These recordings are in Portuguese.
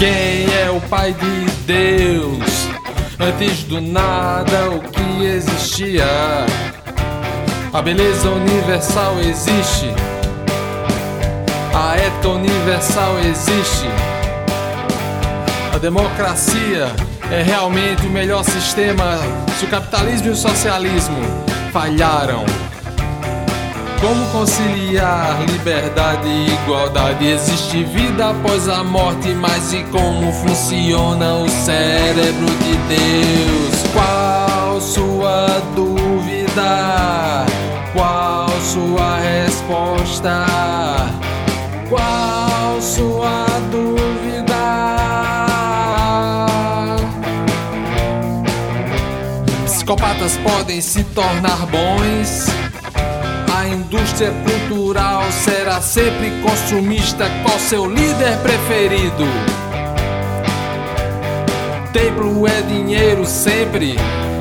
Quem é o Pai de Deus? Antes do nada o que existia? A beleza universal existe, a ética universal existe. A democracia é realmente o melhor sistema se o capitalismo e o socialismo falharam. Como conciliar liberdade e igualdade? Existe vida após a morte, mas e como funciona o cérebro de Deus? Qual sua dúvida? Qual sua resposta? Qual sua dúvida? Psicopatas podem se tornar bons. A indústria cultural será sempre consumista. Qual seu líder preferido? Templo é dinheiro sempre.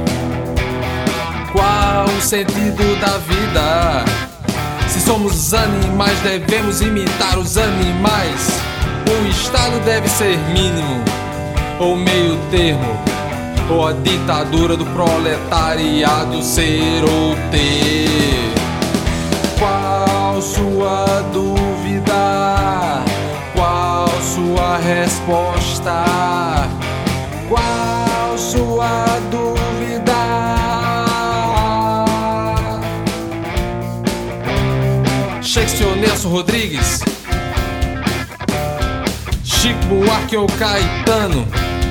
Qual o sentido da vida? Se somos animais, devemos imitar os animais. O Estado deve ser mínimo ou meio termo, ou a ditadura do proletariado ser ou ter. Qual sua dúvida? Qual sua resposta? Qual sua dúvida? Shakespeare, Nelson Rodrigues, Chico Buarque ou Caetano,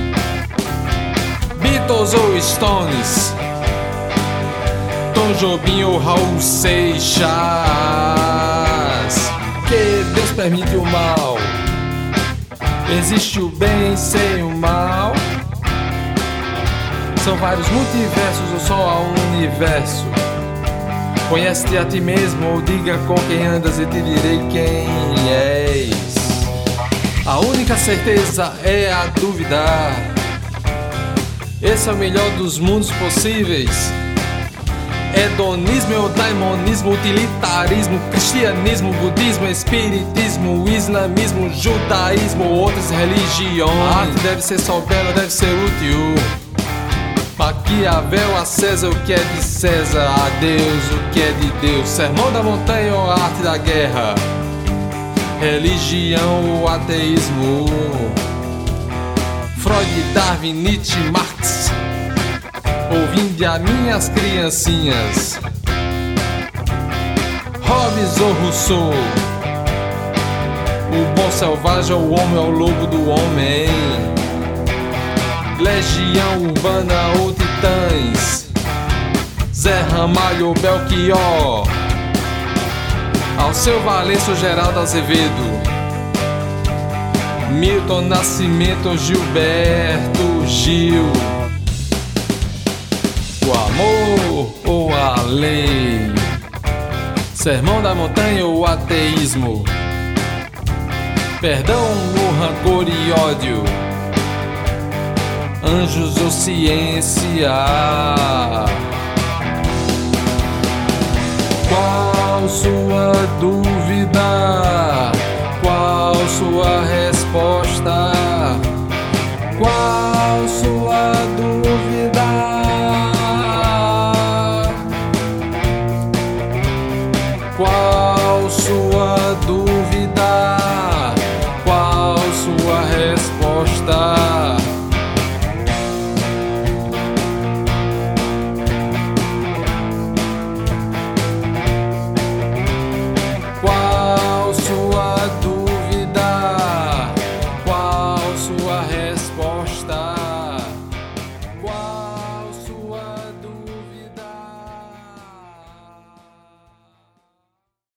Beatles ou Stones, Tom Jobim ou Raul Seixas. Que Deus permite o mal? Existe o bem sem o mal? São vários multiversos ou só há um universo? Conhece-te a ti mesmo ou diga com quem andas e te direi quem és. A única certeza é a dúvida. Esse é o melhor dos mundos possíveis. Hedonismo ou daimonismo, utilitarismo, cristianismo, budismo, espiritismo, islamismo, judaísmo ou outras religiões. A arte deve ser soberana, deve ser útil. Maquiavel, a César o que é de César, a Deus o que é de Deus. Sermão da montanha ou a arte da guerra? Religião ou ateísmo? Freud, Darwin, Nietzsche, Marx, ouvinde a minhas criancinhas. Hobbes ou Rousseau? O bom selvagem ou o homem é o lobo do homem? Legião Urbana ou Titãs? Zé Ramalho ou Belchior? Alceu Valença ou Geraldo Azevedo? Milton Nascimento ou Gilberto Gil? O amor ou a lei? Sermão da montanha ou ateísmo? Perdão ou rancor e ódio? Anjos ou ciência? Qual sua dúvida?